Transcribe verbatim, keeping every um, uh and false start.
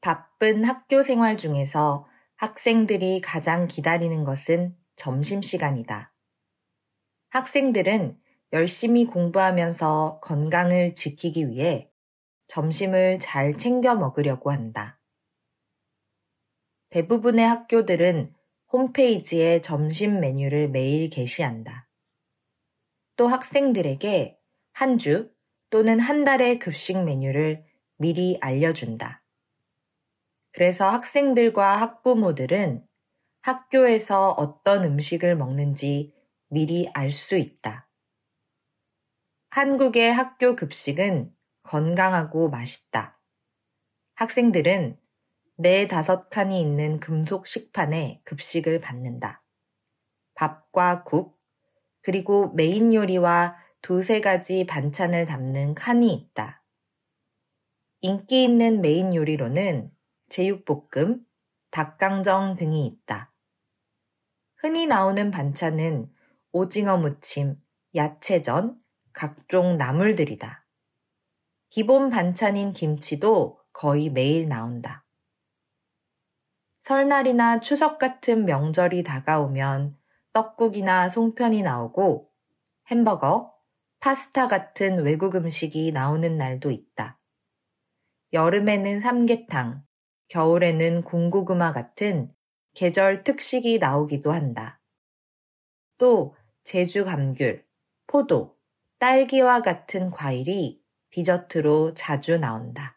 바쁜 학교 생활 중에서 학생들이 가장 기다리는 것은 점심시간이다. 학생들은 열심히 공부하면서 건강을 지키기 위해 점심을 잘 챙겨 먹으려고 한다. 대부분의 학교들은 홈페이지에 점심 메뉴를 매일 게시한다. 또 학생들에게 한 주 또는 한 달의 급식 메뉴를 미리 알려준다. 그래서 학생들과 학부모들은 학교에서 어떤 음식을 먹는지 미리 알 수 있다. 한국의 학교 급식은 건강하고 맛있다. 학생들은 네 다섯 칸이 있는 금속 식판에 급식을 받는다. 밥과 국, 그리고 메인 요리와 두세 가지 반찬을 담는 칸이 있다. 인기 있는 메인 요리로는 제육볶음, 닭강정 등이 있다. 흔히 나오는 반찬은 오징어 무침, 야채전, 각종 나물들이다. 기본 반찬인 김치도 거의 매일 나온다. 설날이나 추석 같은 명절이 다가오면 떡국이나 송편이 나오고 햄버거, 파스타 같은 외국 음식이 나오는 날도 있다. 여름에는 삼계탕, 겨울에는 군고구마 같은 계절 특식이 나오기도 한다. 또 제주 감귤, 포도, 딸기와 같은 과일이 디저트로 자주 나온다.